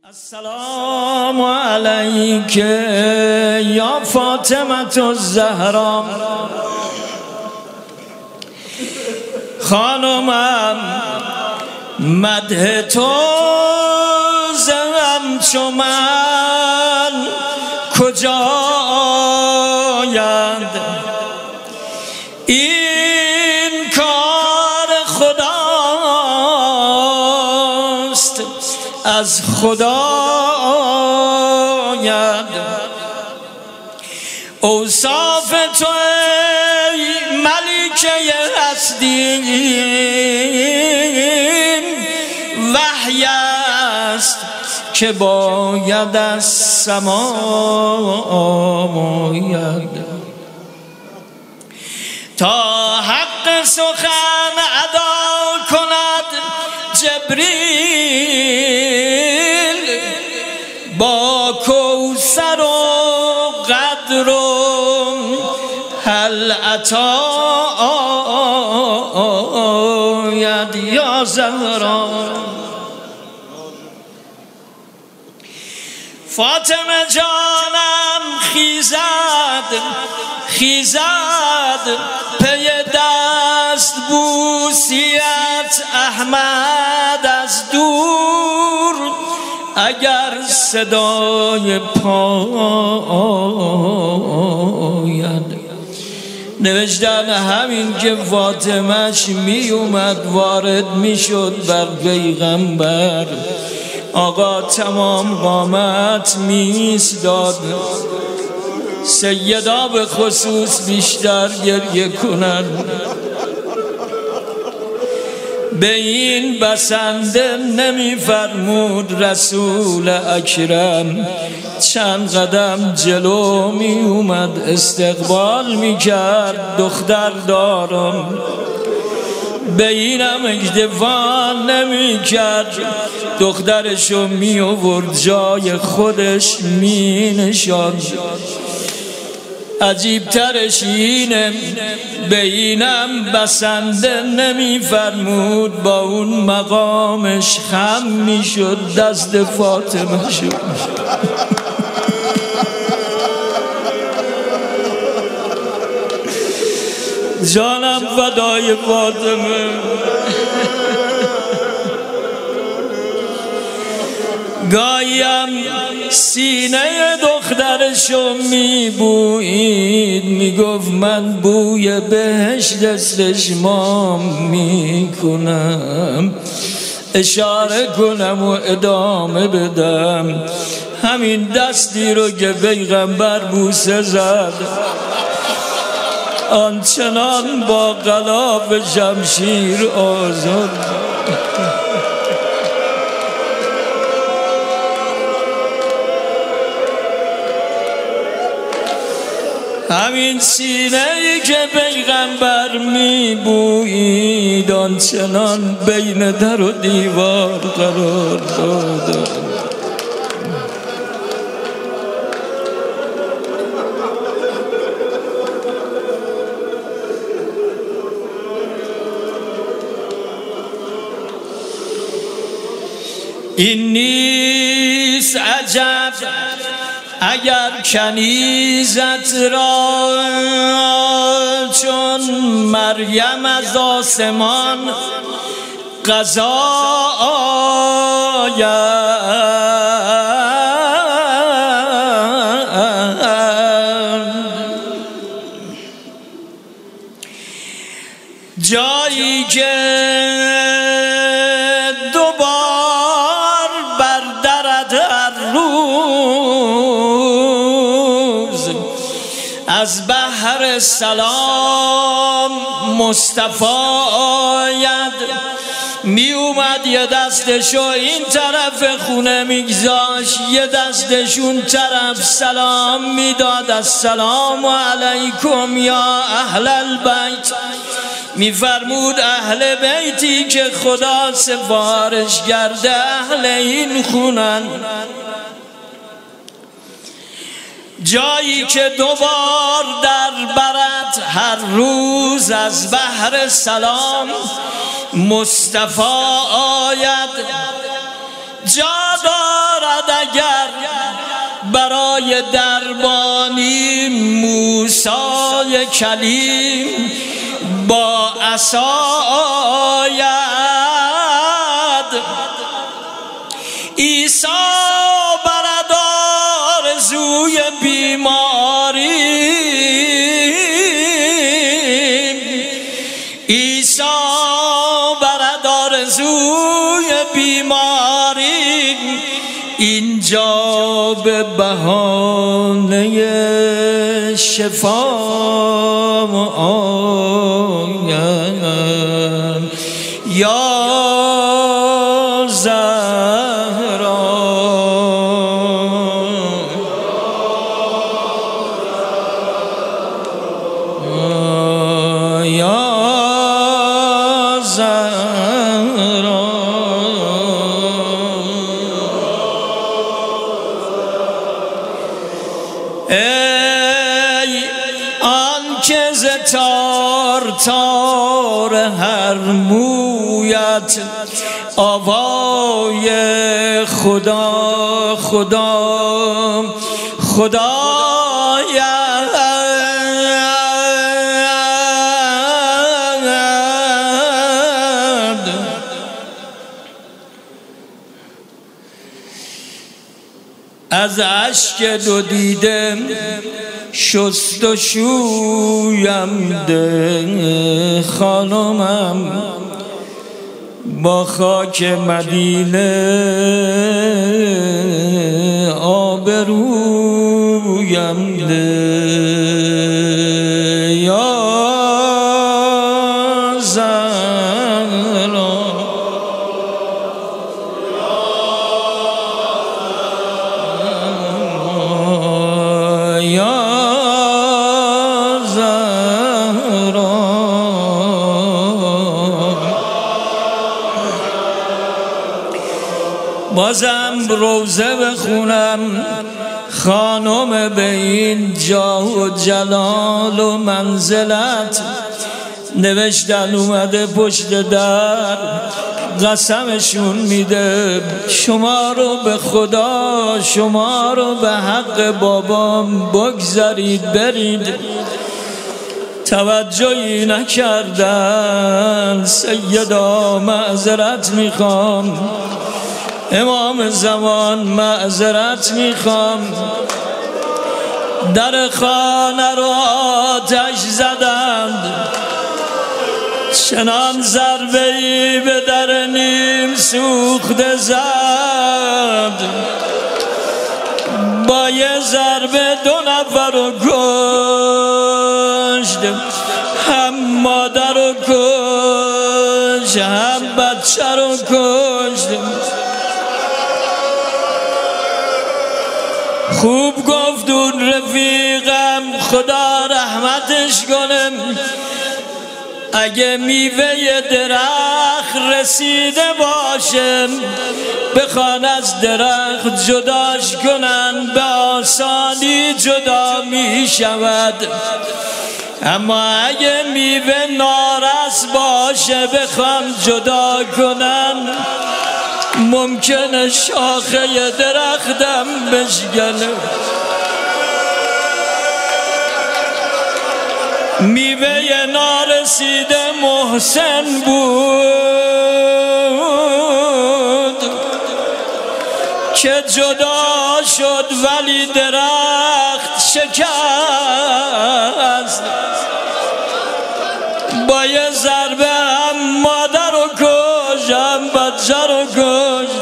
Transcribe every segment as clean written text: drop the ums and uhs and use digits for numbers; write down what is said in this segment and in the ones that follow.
السلام علیک یا فاطمه الزهرا، خانمم مدح تو زنم چو من کجا آید، این کار خداست از خدا آید. اوصاف تو ای ملکه هستی وحی است که باید از سما آید، تا حق سخن ادا کند جبریل با کوثر و قدر و هل اتی آید یا زهرا. فاطمه جانم خیزد پی دست بوسیت احمد از دور، اگر صدای پاید. نوشتن همین که فاطمهش می اومد وارد می شد بر پیغمبر، آقا تمام قامت می ایستاد، سیدا به خصوص بیشتر گریه کنند. به این بسنده نمی فرمود رسول اکرم، چند قدم جلو می اومد استقبال می کرد دختر دارم، به اینم اکتفا نمی کرد، دخترشو می آورد جای خودش می نشاند. عجیب ترش اینه، به اینم بسنده نمی فرمود، با اون مقامش خم می شد دست فاطمه شد. جانم فدای فاطمه. گایم سینه دخترشو میبوید، میگفت من بوی بهشت استشمام میکنم، اشاره کنم و ادامه بدم. همین دستی رو که پیغمبر بوسه زد آنچنان با غلاف شمشیر آزاد، همین سینه‌ای که پیغمبر میبویید آنچنان بین در و دیوار قرار داد. این نیست عجب اگر کنیزت را چون مریم از آسمان قضا آید، جایی که دوبار بر درت هر روز از بحر سلام مصطفی آید. می اومد یه دستشو این طرف خونه میگذاشت، یه دستشون طرف سلام میداد، السلام علیکم یا اهل البیت. میفرمود اهل بیتی که خدا سفارش کرده اهل این خونن، جایی که دوبار در برد هر روز از بحر سلام مصطفی آید، جا دارد اگر برای دربانی موسی کلیم با عصا آید. عیسی برد آرزوی بیماری، عیسی برد آرزوی بیماری، اینجا به بهانه شفا آیم. یا زهرا یا زهرا ای آن که ز تار تار هر مویت آوای خدا خدا خداید. از اشک دو دیده شست و شویم ده خانمم، با خاک مدینه آبرویم ده. یا زهرا یا زهرا بازم روزه بخونم خانم به این جاه و جلال و منزلت. نوشتن اومده پشت در قسمشون میده شما رو به خدا، شما رو به حق بابام بگذارید برید. توجهی نکردن. سیدا معذرت میخوام، امام زمان معذرت میخوام. در خانه رو آتش زدند، چنان ضربه‌ای به در نیم سوخته زد، با یه ضربه 2 نفر رو کشت، هم مادر رو کشت هم بچه رو کشت. خوب گفت اون رفیقم خدا رحمتش کنه، اگه میوه درخت رسیده باشه بخوان از درخت جداش کنن به آسانی جدا میشود، اما اگه میوه نارس باشه بخوان جدا کنن ممکنه شاخه درختم بشکنه. میوه نارسیده محسن بود که جدا شد ولی درخت شکست، با یه ضربه هم مادر رو کشت هم بچه رو کشت.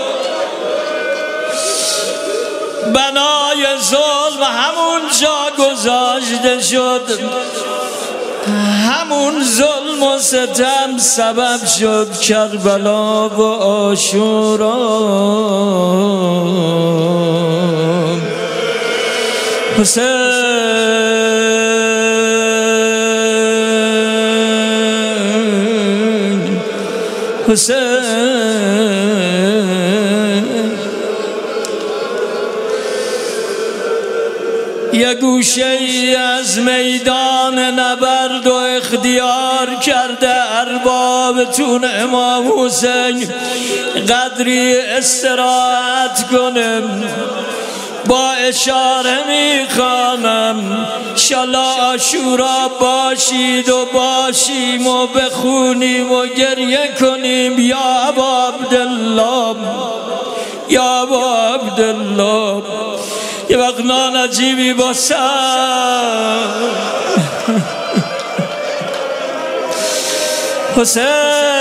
بنای ظلم همون جا گذاشته شد، همون ظلم و ستم سبب شد کربلا و عاشورا. حسین حسین یه گوشه ای از میدان نبرد و اختیار کرده اربابتون امام حسین قدری استراحت کنم. با اشاره میخوانم انشالله عاشورا باشید و باشیم و بخونیم و گریه کنیم. یا ابا عبدالله، یا ابا عبدالله. یه وقت نان عجیبی باسم حسین